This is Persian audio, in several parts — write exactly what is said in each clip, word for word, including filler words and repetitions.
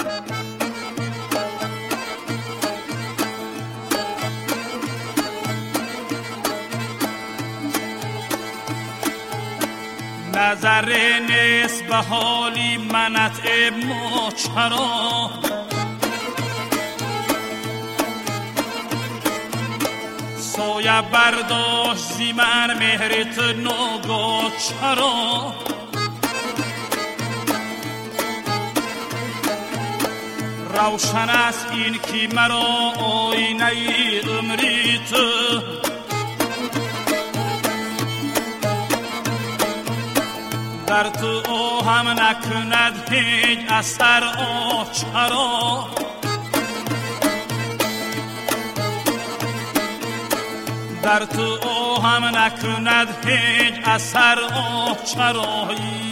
نظر نصف حالی منت ما چرا سایه برداشت زی من مهرت ناگاه چرا روشن است این که مرا آینه عمریت در تو هم نکند هیچ اثر آه چرا در تو هم نکند هیچ اثر آه چرایی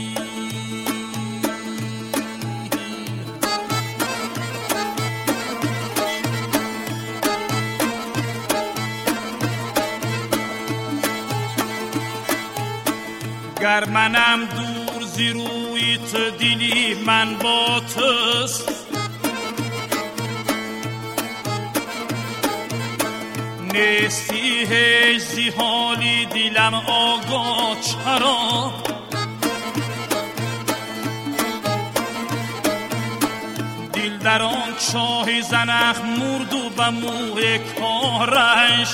گر منم دور زی رویت دلی من با توست نیستی هیچ زی حالی دلم آگاه چرا دل در آن چاه زنخ مرد و به موه کارش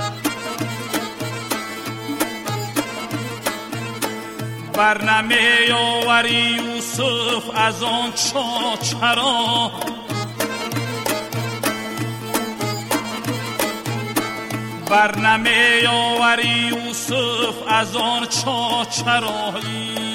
برنمی آوری یوسف از آن چاه چرا برنمی آوری یوسف از آن چاه چرایی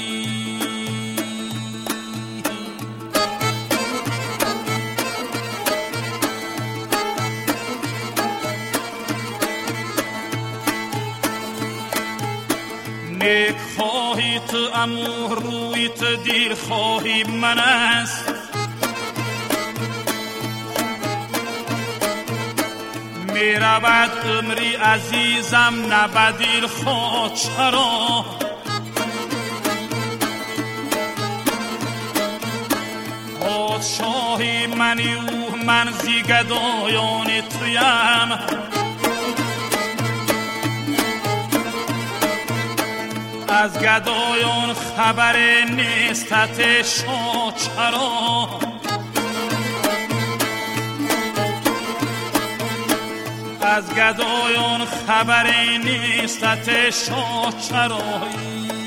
نیک خواهی تو امو روی تو دیر خواهی من است می رود عمری عزیزم نبدیر خواه چرا پادشاهی منی او من زی گدایان تویم از گدایان خبر نیستت شاه چرا از گدایان خبر نیستت شاه چرایی